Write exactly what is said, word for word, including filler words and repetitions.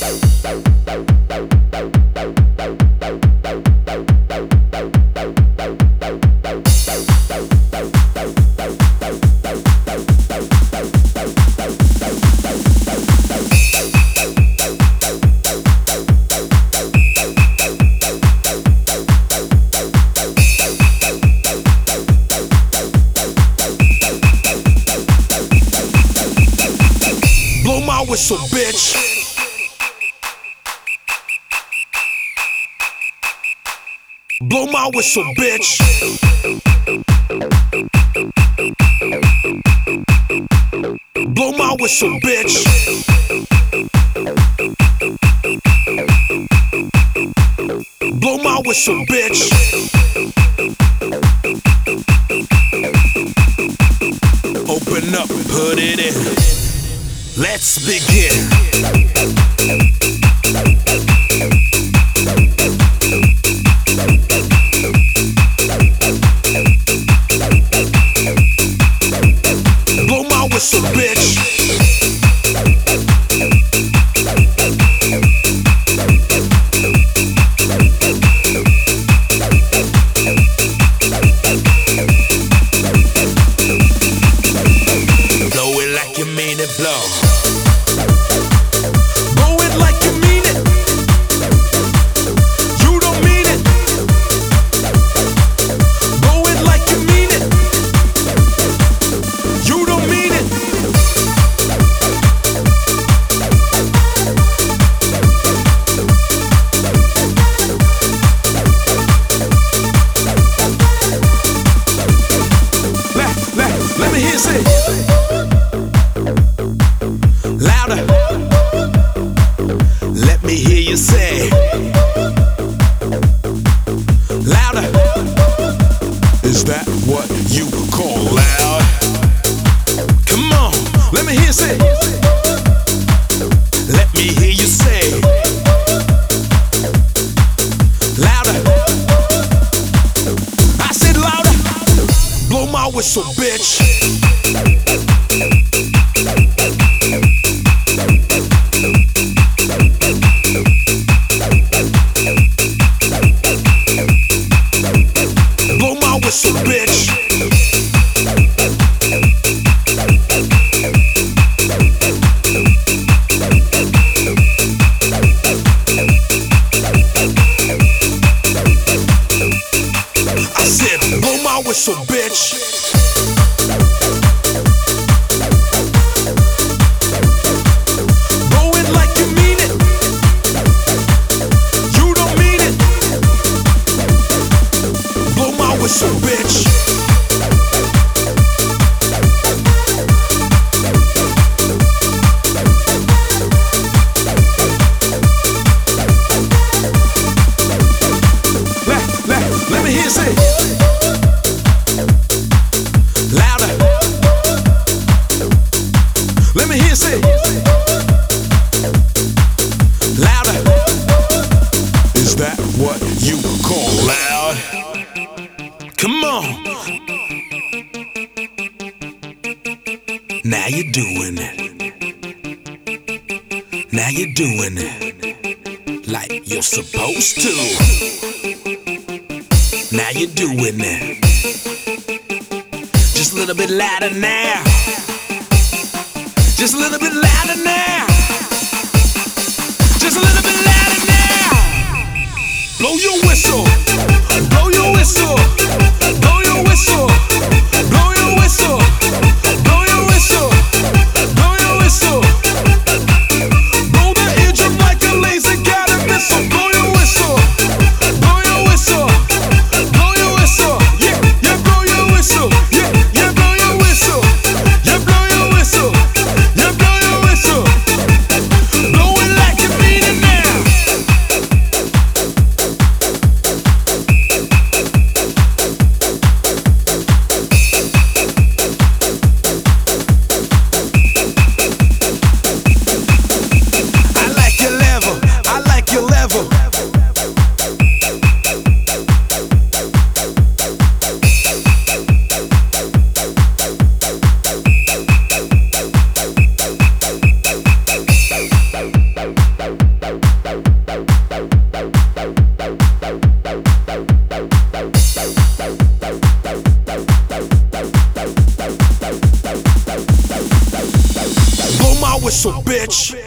Whistle, bitch. Blow my whistle, bitch. Blow my whistle, bitch. Blow my whistle, bitch. Open up, put it in. Let's begin. Blow my whistle, bitch. Blow it like you mean it, blow. Blow it like you mean it. You don't mean it. Blow it like you mean it. You don't mean it. Let, let, let me hear you say louder. Let me hear you say louder. Is that what you call loud? Come on, let me hear you say. Let me hear you say louder. I said louder. Blow my whistle, bitch. Blow my whistle, bitch. I said, blow my whistle, bitch. Blow it like you mean it. You don't mean it. Blow my whistle, bitch. Let, let, let me hear you say louder. Let me hear you say louder. Is that what you call loud? Come on. Now you're doing it. Now you're doing it like you're supposed to. Now you're doing it. Just a little bit louder now. Just a little bit louder now. Just a little bit louder now. Blow your whistle. Blow your whistle. Blow your whistle. Blow your whistle. Blow your whistle. Blow your whistle. Blow the eardrum like a laser guided missile. Blow your whistle. Blow your whistle. Blow your whistle. Yeah, yeah, blow your whistle. Yeah, yeah, blow your whistle. Yeah, blow your whistle. Yeah, blow your whistle. Blow it like you mean it now. Blow my whistle, bitch.